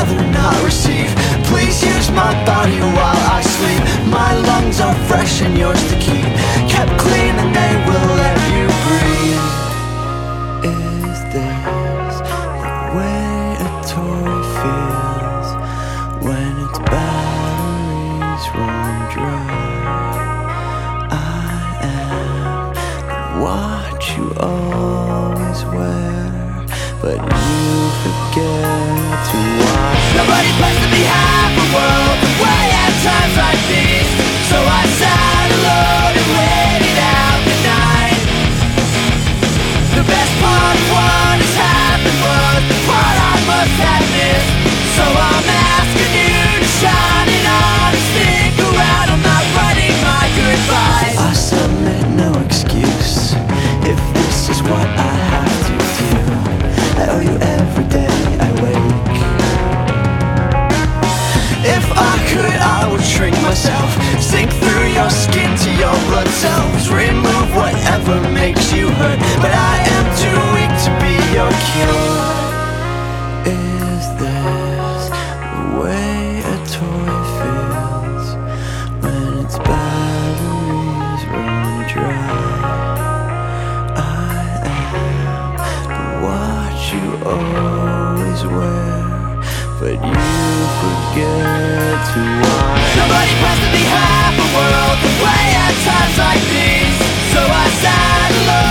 rather not receive. Please use my body while I sleep. My lungs are fresh and yours to keep, kept clean and they will let you breathe. Is this the way a toy feels when its batteries run dry? I am the watch you always wear, but you forget to watch. Nobody plans to be half a world away at times like these, so I sat alone and waited out the night. The best part of what has happened was the part I must have missed, so I'm asking you to shine it on and stick around. I'm not writing my goodbyes. I submit no excuse if this is what I have to do. I owe you every day I wake. If I could, I would shrink myself, sink through your skin to your blood cells, remove whatever makes you hurt, but I am too weak to be your cure. Is this the way a toy feels when its batteries run dry? I am the watch you always wear, but you forget to watch. Nobody plans to be half a world away at times like these, so I sat alone.